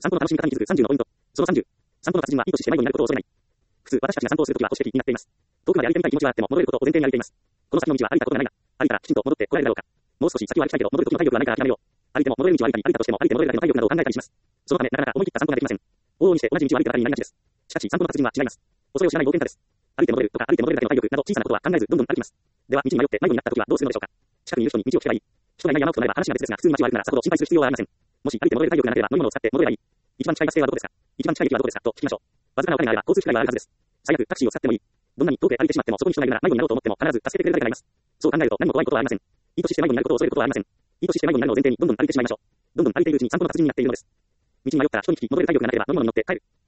散歩の楽しみ方に気づく30のポイント。その30。散歩の達人は意図して迷子になることを恐れない。普通、私たちが散歩をするときは保守的になっています。遠くまで歩いてみたい気持ちはあっても、戻れることを前提に歩いています。この先の道は歩いたことがないが、歩いたらきちんと戻ってこられるだろうか。もう少し先を歩きたいけど、戻るときの体力がないから諦めよう。歩いても戻れる道を歩いたり、歩いたとしても歩いて戻れるだけの体力などを考えたりします。そのため、なかなか思い切った散歩ができません。往々にして同じ道を歩くばかりになりがちです。しかし、散歩の達人は違います。恐れを知らない冒険家です。歩いて戻れるとか、歩いて戻れるだけの体力など小さなことは考えず、どんどん歩きます。では、道に迷って迷子になったときはどうするのでしょうか。近くにいる人に道を聞けばいい。人がいない山奥となれば話が別ですが、普通に街を歩くならさほど心配する必要はありません。もし歩いて戻れる体力がなければ飲み物を使って戻ればいい。一番近いバス停はどこですか。一番近い駅はどこですかと聞きましょう。わずかなお金があれば交通機会はあるはずです。最悪タクシーを使ってもいい。どんなに遠くへ歩いてしまってもそこに人がいるなら迷子になろうと思っても必ず助けてくれる誰かがいます。そう考えると何も怖いことはありません。意図して迷子になることを恐れることはありません。意図して迷子になるのを前提にどんどん歩いてしまいましょう。どんどん歩いているうちに散歩の達人になっているのです。道に迷ったら人に聞き戻れる体力がなければ飲み物に乗って帰る。